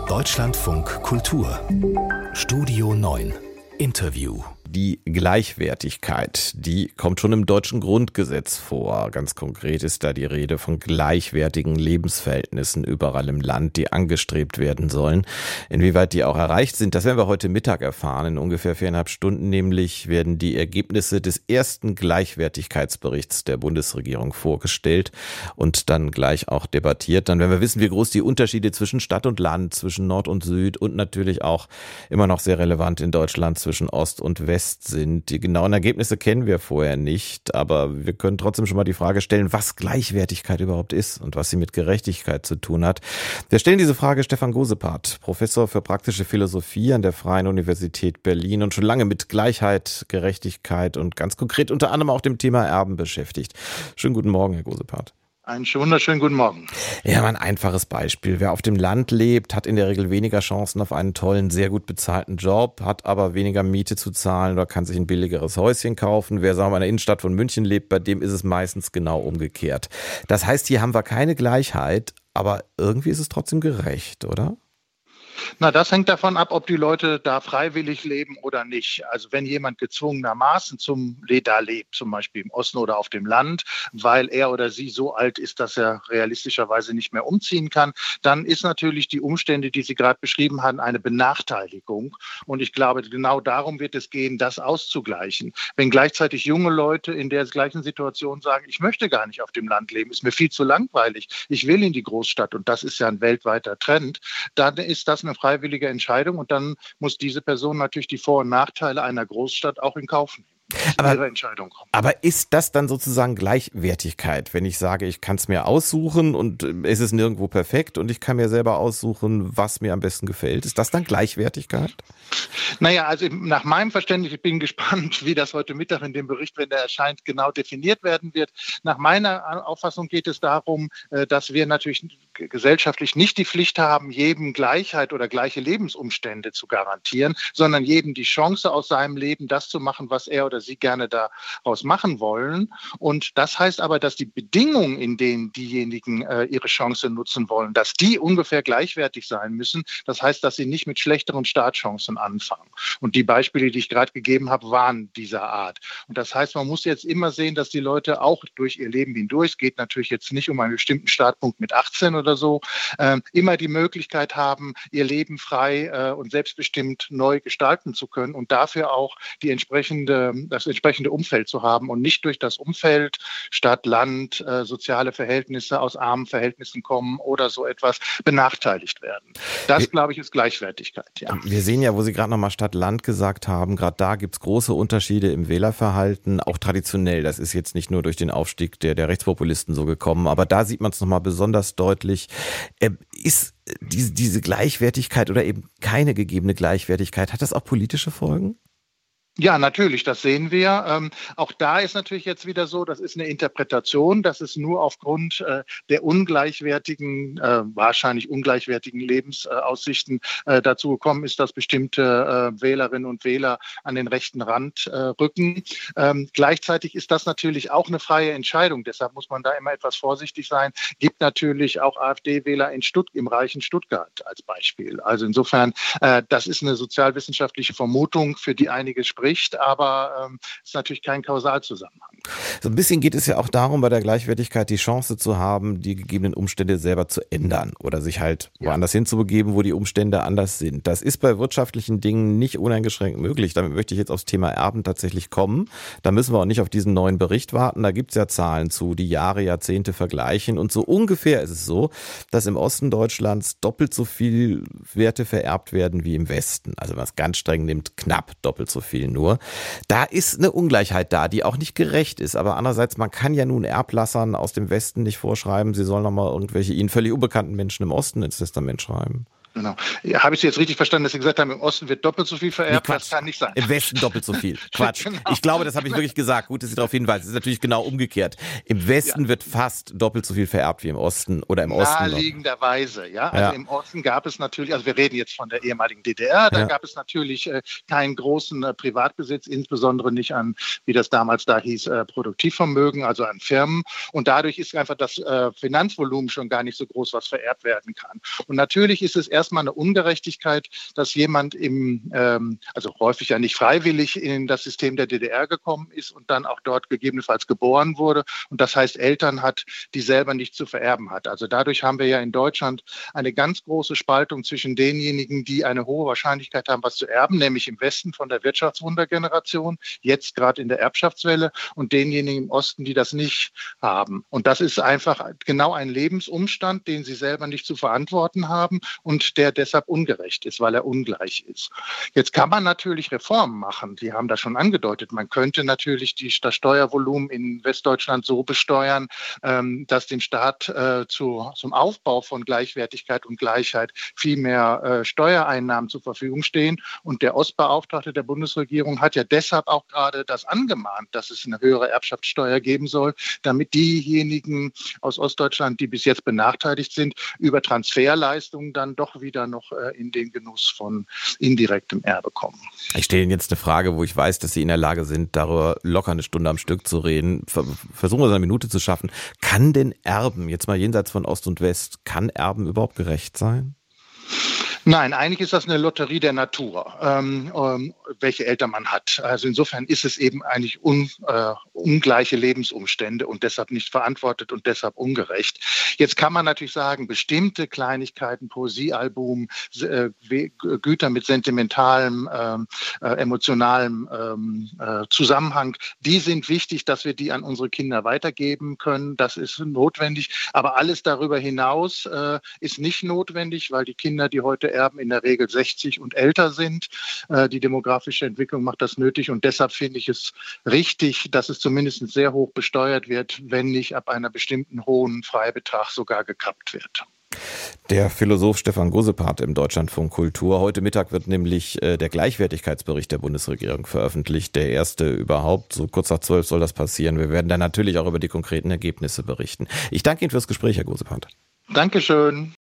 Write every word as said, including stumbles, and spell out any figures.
Deutschlandfunk Kultur Studio neun Interview. Die Gleichwertigkeit, die kommt schon im deutschen Grundgesetz vor. Ganz konkret ist da die Rede von gleichwertigen Lebensverhältnissen überall im Land, die angestrebt werden sollen. Inwieweit die auch erreicht sind, das werden wir heute Mittag erfahren. In ungefähr viereinhalb Stunden nämlich werden die Ergebnisse des ersten Gleichwertigkeitsberichts der Bundesregierung vorgestellt und dann gleich auch debattiert. Dann werden wir wissen, wie groß die Unterschiede zwischen Stadt und Land, zwischen Nord und Süd und natürlich auch immer noch sehr relevant in Deutschland zwischen Ost und West sind. Die genauen Ergebnisse kennen wir vorher nicht, aber wir können trotzdem schon mal die Frage stellen, was Gleichwertigkeit überhaupt ist und was sie mit Gerechtigkeit zu tun hat. Wir stellen diese Frage Stefan Gosepart, Professor für praktische Philosophie an der Freien Universität Berlin und schon lange mit Gleichheit, Gerechtigkeit und ganz konkret unter anderem auch dem Thema Erben beschäftigt. Schönen guten Morgen, Herr Gosepart. Einen wunderschönen guten Morgen. Ja, ein einfaches Beispiel. Wer auf dem Land lebt, hat in der Regel weniger Chancen auf einen tollen, sehr gut bezahlten Job, hat aber weniger Miete zu zahlen oder kann sich ein billigeres Häuschen kaufen. Wer, sagen wir mal, in der Innenstadt von München lebt, bei dem ist es meistens genau umgekehrt. Das heißt, hier haben wir keine Gleichheit, aber irgendwie ist es trotzdem gerecht, oder? Na, das hängt davon ab, ob die Leute da freiwillig leben oder nicht. Also wenn jemand gezwungenermaßen zum da lebt, zum Beispiel im Osten oder auf dem Land, weil er oder sie so alt ist, dass er realistischerweise nicht mehr umziehen kann, dann ist natürlich die Umstände, die Sie gerade beschrieben haben, eine Benachteiligung. Und ich glaube, genau darum wird es gehen, das auszugleichen. Wenn gleichzeitig junge Leute in der gleichen Situation sagen, ich möchte gar nicht auf dem Land leben, ist mir viel zu langweilig, ich will in die Großstadt, und das ist ja ein weltweiter Trend, dann ist das eine freiwillige Entscheidung und dann muss diese Person natürlich die Vor- und Nachteile einer Großstadt auch in Kauf nehmen. Aber, aber ist das dann sozusagen Gleichwertigkeit, wenn ich sage, ich kann es mir aussuchen und es ist nirgendwo perfekt und ich kann mir selber aussuchen, was mir am besten gefällt? Ist das dann Gleichwertigkeit? Naja, also nach meinem Verständnis, ich bin gespannt, wie das heute Mittag in dem Bericht, wenn der erscheint, genau definiert werden wird. Nach meiner Auffassung geht es darum, dass wir natürlich gesellschaftlich nicht die Pflicht haben, jedem Gleichheit oder gleiche Lebensumstände zu garantieren, sondern jedem die Chance aus seinem Leben, das zu machen, was er oder sie gerne daraus machen wollen. Und das heißt aber, dass die Bedingungen, in denen diejenigen äh, ihre Chance nutzen wollen, dass die ungefähr gleichwertig sein müssen. Das heißt, dass sie nicht mit schlechteren Startchancen anfangen. Und die Beispiele, die ich gerade gegeben habe, waren dieser Art. Und das heißt, man muss jetzt immer sehen, dass die Leute auch durch ihr Leben hindurch, es geht natürlich jetzt nicht um einen bestimmten Startpunkt mit achtzehn oder so, äh, immer die Möglichkeit haben, ihr Leben frei äh, und selbstbestimmt neu gestalten zu können und dafür auch die entsprechende das entsprechende Umfeld zu haben und nicht durch das Umfeld, Stadt, Land, äh, soziale Verhältnisse, aus armen Verhältnissen kommen oder so etwas benachteiligt werden. Das, glaube ich, ist Gleichwertigkeit. Ja. Wir sehen ja, wo Sie gerade nochmal Stadt, Land gesagt haben, gerade da gibt es große Unterschiede im Wählerverhalten, auch traditionell. Das ist jetzt nicht nur durch den Aufstieg der, der Rechtspopulisten so gekommen, aber da sieht man es nochmal besonders deutlich. Äh, ist diese, diese Gleichwertigkeit oder eben keine gegebene Gleichwertigkeit, hat das auch politische Folgen? Ja, natürlich, das sehen wir. Ähm, auch da ist natürlich jetzt wieder so, das ist eine Interpretation, dass es nur aufgrund äh, der ungleichwertigen, äh, wahrscheinlich ungleichwertigen Lebensaussichten äh, dazu gekommen ist, dass bestimmte äh, Wählerinnen und Wähler an den rechten Rand äh, rücken. Ähm, gleichzeitig ist das natürlich auch eine freie Entscheidung. Deshalb muss man da immer etwas vorsichtig sein. Gibt natürlich auch AfD-Wähler in Stutt- im reichen Stuttgart als Beispiel. Also insofern, äh, das ist eine sozialwissenschaftliche Vermutung, für die einige sprechen. Aber ähm, ist natürlich kein Kausalzusammenhang. So ein bisschen geht es ja auch darum, bei der Gleichwertigkeit die Chance zu haben, die gegebenen Umstände selber zu ändern oder sich halt ja. woanders hinzubegeben, wo die Umstände anders sind. Das ist bei wirtschaftlichen Dingen nicht uneingeschränkt möglich. Damit möchte ich jetzt aufs Thema Erben tatsächlich kommen. Da müssen wir auch nicht auf diesen neuen Bericht warten. Da gibt es ja Zahlen zu, die Jahre, Jahrzehnte vergleichen. Und so ungefähr ist es so, dass im Osten Deutschlands doppelt so viel Werte vererbt werden wie im Westen. Also wenn man es ganz streng nimmt, knapp doppelt so viel nur. Da ist eine Ungleichheit da, die auch nicht gerecht ist. Aber andererseits, man kann ja nun Erblassern aus dem Westen nicht vorschreiben, sie sollen nochmal irgendwelche ihnen völlig unbekannten Menschen im Osten ins Testament schreiben. Genau. Ja, habe ich Sie jetzt richtig verstanden, dass Sie gesagt haben, im Osten wird doppelt so viel vererbt? Nee, das kann nicht sein. Im Westen doppelt so viel. Quatsch. Genau. Ich glaube, das habe ich wirklich gesagt. Gut, dass Sie darauf hinweisen. Es ist natürlich genau umgekehrt. Im Westen ja. wird fast doppelt so viel vererbt wie im Osten oder im Osten. Naheliegenderweise, ja. Also ja. im Osten gab es natürlich, also wir reden jetzt von der ehemaligen D D R, da ja. gab es natürlich äh, keinen großen äh, Privatbesitz, insbesondere nicht an, wie das damals da hieß, äh, Produktivvermögen, also an Firmen. Und dadurch ist einfach das äh, Finanzvolumen schon gar nicht so groß, was vererbt werden kann. Und natürlich ist es erst erstmal eine Ungerechtigkeit, dass jemand im, ähm, also häufig ja nicht freiwillig in das System der D D R gekommen ist und dann auch dort gegebenenfalls geboren wurde und das heißt Eltern hat, die selber nicht zu vererben hat. Also dadurch haben wir ja in Deutschland eine ganz große Spaltung zwischen denjenigen, die eine hohe Wahrscheinlichkeit haben, was zu erben, nämlich im Westen von der Wirtschaftswundergeneration, jetzt gerade in der Erbschaftswelle, und denjenigen im Osten, die das nicht haben. Und das ist einfach genau ein Lebensumstand, den sie selber nicht zu verantworten haben und der deshalb ungerecht ist, weil er ungleich ist. Jetzt kann man natürlich Reformen machen. Die haben das schon angedeutet. Man könnte natürlich die, das Steuervolumen in Westdeutschland so besteuern, ähm, dass dem Staat äh, zu, zum Aufbau von Gleichwertigkeit und Gleichheit viel mehr äh, Steuereinnahmen zur Verfügung stehen. Und der Ostbeauftragte der Bundesregierung hat ja deshalb auch gerade das angemahnt, dass es eine höhere Erbschaftssteuer geben soll, damit diejenigen aus Ostdeutschland, die bis jetzt benachteiligt sind, über Transferleistungen dann doch wieder noch äh, in den Genuss von indirektem Erbe kommen. Ich stelle Ihnen jetzt eine Frage, wo ich weiß, dass Sie in der Lage sind, darüber locker eine Stunde am Stück zu reden. Versuchen wir es eine Minute zu schaffen. Kann denn Erben, jetzt mal jenseits von Ost und West, kann Erben überhaupt gerecht sein? Nein, eigentlich ist das eine Lotterie der Natur, ähm, ähm, welche Eltern man hat. Also insofern ist es eben eigentlich un, äh, ungleiche Lebensumstände und deshalb nicht verantwortet und deshalb ungerecht. Jetzt kann man natürlich sagen, bestimmte Kleinigkeiten, Poesiealbum, äh, Güter mit sentimentalem, ähm, äh, emotionalem ähm, äh, Zusammenhang, die sind wichtig, dass wir die an unsere Kinder weitergeben können. Das ist notwendig. Aber alles darüber hinaus äh, ist nicht notwendig, weil die Kinder, die heute erben, in der Regel sechzig und älter sind. Die demografische Entwicklung macht das nötig und deshalb finde ich es richtig, dass es zumindest sehr hoch besteuert wird, wenn nicht ab einer bestimmten hohen Freibetrag sogar gekappt wird. Der Philosoph Stefan Gosepart im Deutschlandfunk Kultur. Heute Mittag wird nämlich äh, der Gleichwertigkeitsbericht der Bundesregierung veröffentlicht. Der erste überhaupt. So kurz nach zwölf soll das passieren. Wir werden dann natürlich auch über die konkreten Ergebnisse berichten. Ich danke Ihnen fürs Gespräch, Herr Gosepart. Dankeschön.